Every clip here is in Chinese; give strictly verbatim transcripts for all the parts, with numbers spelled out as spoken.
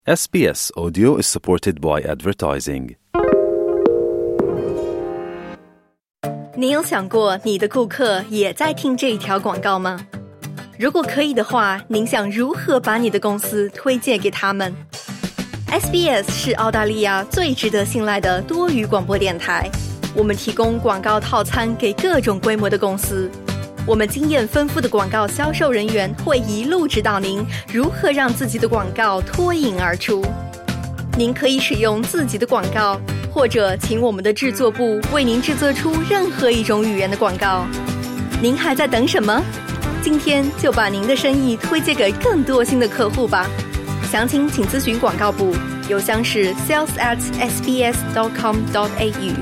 S B S Audio is supported by advertising. 你有想过你的顾客也在听这一条广告吗？如果可以的话，您想如何把你的公司推荐给他们？ S B S 是澳大利亚最值得信赖的多语广播电台，我们提供广告套餐给各种规模的公司。我们经验丰富的广告销售人员会一路指导您如何让自己的广告脱颖而出。您可以使用自己的广告，或者请我们的制作部为您制作出任何一种语言的广告。您还在等什么？今天就把您的生意推荐给更多新的客户吧。详情请咨询广告部，邮箱是 sales at s b s dot com dot a u。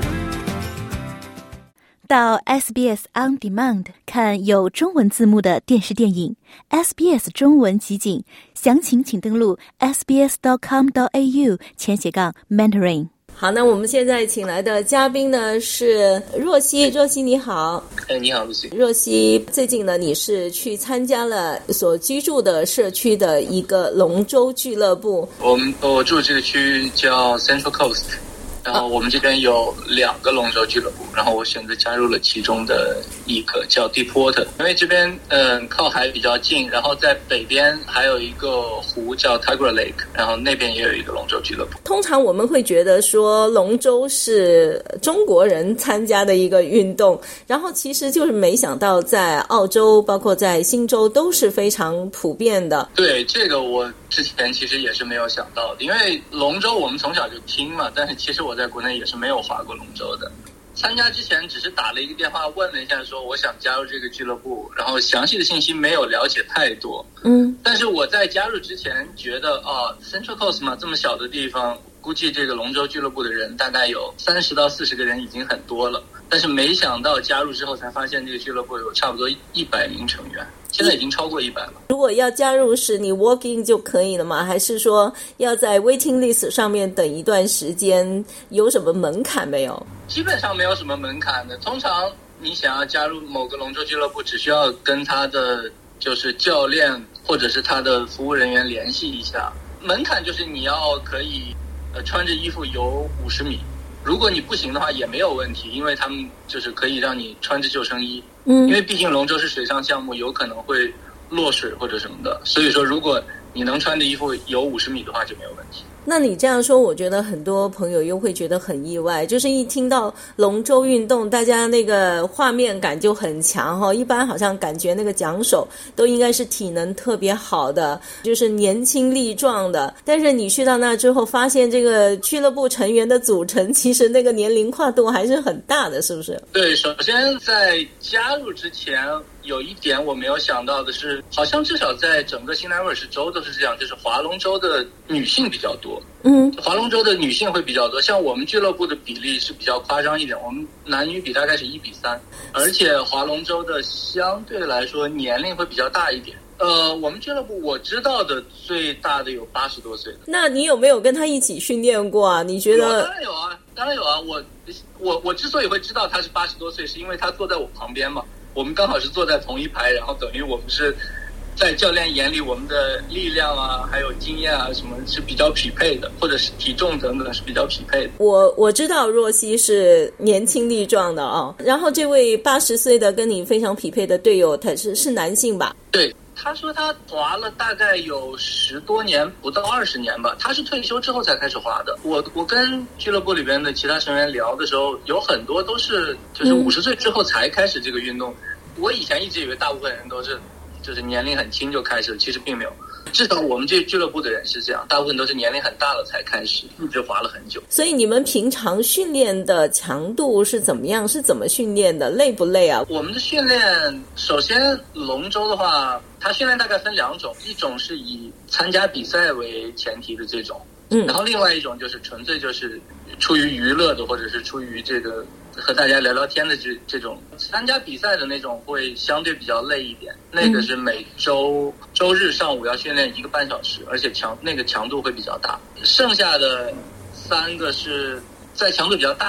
到 S B S On Demand 看有中文字幕的电视电影 S B S 中文集锦，详情请登录 s b s dot com dot a u 前斜杠 mentoring。 好，那我们现在请来的嘉宾呢是若曦。若曦你好。 哎，你好，露西。 若曦，最近呢你是去参加了所居住的社区的一个龙舟俱乐部。 我们我住这个区叫 Central Coast，然后我们这边有两个龙舟俱乐部，然后我选择加入了其中的一个叫 Deepwater， 因为这边嗯、呃、靠海比较近，然后在北边还有一个湖叫 Tiger Lake， 然后那边也有一个龙舟俱乐部。 通常我们会觉得说龙舟是中国人参加的一个运动，然后其实就是没想到在澳洲包括在新州都是非常普遍的。 对，这个我之前其实也是没有想到的，因为龙舟我们从小就听嘛，但是其实我在国内也是没有划过龙舟的。参加之前只是打了一个电话问了一下说我想加入这个俱乐部，然后详细的信息没有了解太多。嗯，但是我在加入之前觉得啊 Central Coast 嘛，这么小的地方，估计这个龙舟俱乐部的人大概有三十到四十个人已经很多了，但是没想到加入之后才发现这个俱乐部有差不多一百名成员，现在已经超过一百了。 如果要加入时你 walk in 就可以了吗？还是说要在 waiting list 上面等一段时间？有什么门槛没有？ 基本上没有什么门槛的，通常你想要加入某个龙舟俱乐部，只需要跟他的就是教练或者是他的服务人员联系一下。门槛就是你要可以呃穿着衣服游五十米，如果你不行的话也没有问题，因为他们就是可以让你穿着救生衣。嗯，因为毕竟龙舟是水上项目，有可能会落水或者什么的，所以说如果你能穿着衣服游五十米的话就没有问题。 那你这样说，我觉得很多朋友又会觉得很意外，就是一听到龙舟运动，大家那个画面感就很强哈。一般好像感觉那个桨手都应该是体能特别好的，就是年轻力壮的。但是你去到那之后，发现这个俱乐部成员的组成，其实那个年龄跨度还是很大的，是不是？ 对，首先在加入之前，有一点我没有想到的是，好像至少在整个新南威尔士州都是这样，就是划龙舟的女性比较多。嗯，划龙舟的女性会比较多，像我们俱乐部的比例是比较夸张一点，我们男女比大概是一比三，而且划龙舟的相对来说年龄会比较大一点。呃，我们俱乐部我知道的最大的有八十多岁的。 那你有没有跟他一起训练过啊？你觉得？ 当然有啊，当然有啊。我我我之所以会知道他是八十多岁，是因为他坐在我旁边嘛。我们刚好是坐在同一排，然后等于我们是在教练眼里，我们的力量啊，还有经验啊，什么是比较匹配的，或者是体重等等是比较匹配的。 我我知道若曦是年轻力壮的啊、哦，然后这位八十岁的跟你非常匹配的队友，他是是男性吧？ 对。他说他滑了大概有十多年，不到二十年吧。他是退休之后才开始滑的。我我跟俱乐部里边的其他成员聊的时候，有很多都是就是五十岁之后才开始这个运动。嗯、我以前一直以为大部分人都是就是年龄很轻就开始，其实并没有。至少我们这俱乐部的人是这样，大部分都是年龄很大了才开始，一直滑了很久。 所以你们平常训练的强度是怎么样？是怎么训练的？累不累啊？ 我们的训练，首先龙舟的话，它训练大概分两种，一种是以参加比赛为前提的这种，嗯，然后另外一种就是纯粹就是出于娱乐的，或者是出于这个和大家聊聊天的这这种。参加比赛的那种会相对比较累一点，那个是每周周日上午要训练一个半小时，而且强那个强度会比较大。剩下的三个是在强度比较大的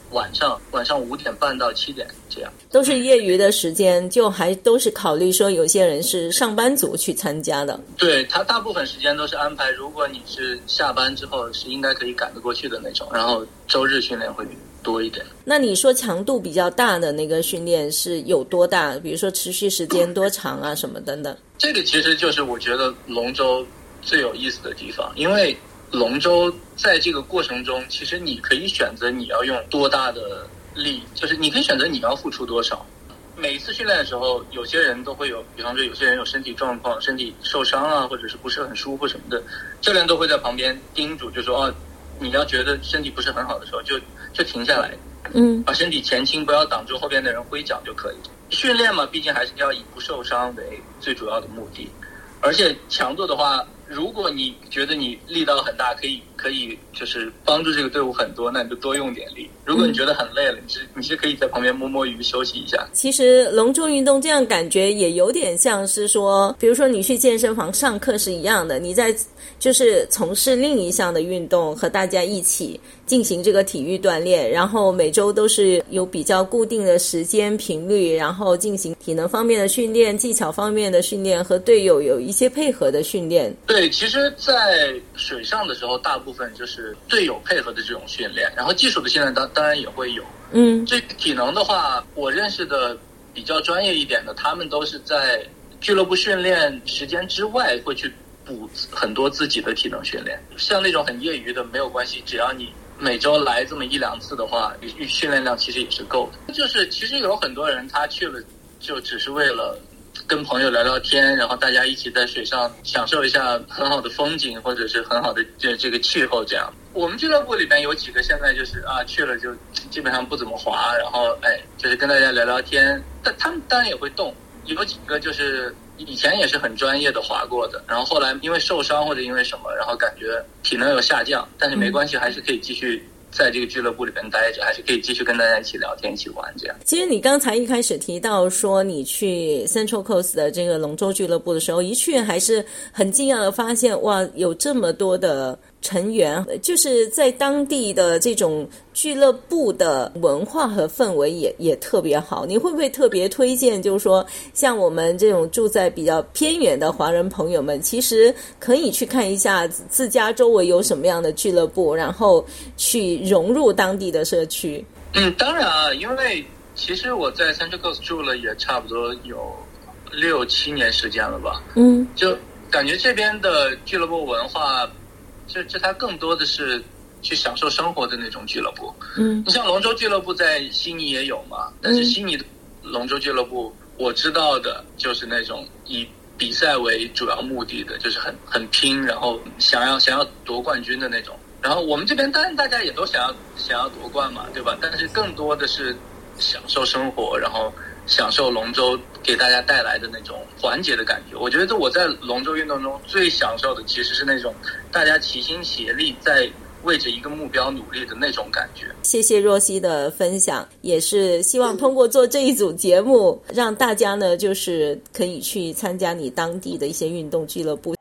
晚上晚上五点半到七点这样， 都是业余的时间，就还都是考虑说有些人是上班族去参加的。 对，他大部分时间都是安排，如果你是下班之后是应该可以赶得过去的那种，然后周日训练会多一点。 那你说强度比较大的那个训练是有多大？比如说持续时间多长啊，什么等等？ 这个其实就是我觉得龙舟最有意思的地方，因为龙舟在这个过程中，其实你可以选择你要用多大的力，就是你可以选择你要付出多少。每一次训练的时候，有些人都会有，比方说有些人有身体状况，身体受伤啊，或者是不是很舒服什么的，教练都会在旁边叮嘱，就说哦，你要觉得身体不是很好的时候，就就停下来， 嗯， 把身体前倾，不要挡住后边的人挥脚就可以。训练嘛，毕竟还是要以不受伤为最主要的目的，而且强度的话，如果你觉得你力道很大，可以可以就是帮助这个队伍很多，那你就多用点力。如果你觉得很累了，你是你是可以在旁边摸摸鱼休息一下。 其实龙舟运动这样感觉也有点像是说，比如说你去健身房上课是一样的，你在就是从事另一项的运动，和大家一起进行这个体育锻炼，然后每周都是有比较固定的时间频率，然后进行体能方面的训练、技巧方面的训练，和队友有一些配合的训练。 对，其实在水上的时候，大部分就是队友配合的这种训练，然后技术的训练当当然也会有。 嗯， 这体能的话，我认识的比较专业一点的，他们都是在俱乐部训练时间之外会去补很多自己的体能训练。像那种很业余的没有关系，只要你每周来这么一两次的话，训练量其实也是够的。就是其实有很多人他去了就只是为了跟朋友聊聊天，然后大家一起在水上享受一下很好的风景，或者是很好的这这个气候这样。我们俱乐部里边有几个现在就是啊去了就基本上不怎么滑，然后哎就是跟大家聊聊天，但他们当然也会动。有几个就是以前也是很专业的滑过的，然后后来因为受伤或者因为什么，然后感觉体能有下降，但是没关系，还是可以继续在这个俱乐部里边待着，还是可以继续跟大家一起聊天一起玩这样。 其实你刚才一开始提到说你去 Central Coast 的这个龙舟俱乐部的时候，一去还是很惊讶的发现，哇，有这么多的成员，就是在当地的这种俱乐部的文化和氛围也也特别好。你会不会特别推荐，就是说像我们这种住在比较偏远的华人朋友们，其实可以去看一下自家周围有什么样的俱乐部，然后去融入当地的社区？ 嗯，当然啊，因为其实我在 Central Coast 住了也差不多有六七年时间了吧。 嗯， 就感觉这边的俱乐部文化，就就它更多的是去享受生活的那种俱乐部。 嗯， 你像龙舟俱乐部在悉尼也有嘛，但是悉尼的龙舟俱乐部我知道的就是那种以比赛为主要目的的，就是很很拼，然后想要想要夺冠军的那种。然后我们这边当然大家也都想要想要夺冠嘛，对吧？但是更多的是享受生活，然后享受龙舟给大家带来的那种缓解的感觉。我觉得我在龙舟运动中最享受的其实是那种大家齐心协力在为着一个目标努力的那种感觉。 谢谢若曦的分享，也是希望通过做这一组节目，让大家呢就是可以去参加你当地的一些运动俱乐部。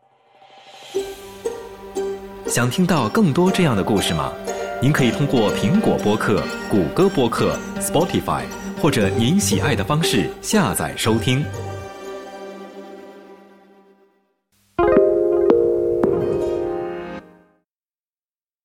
想听到更多这样的故事吗？您可以通过苹果播客、谷歌播客、Spotify 或者您喜爱的方式下载收听。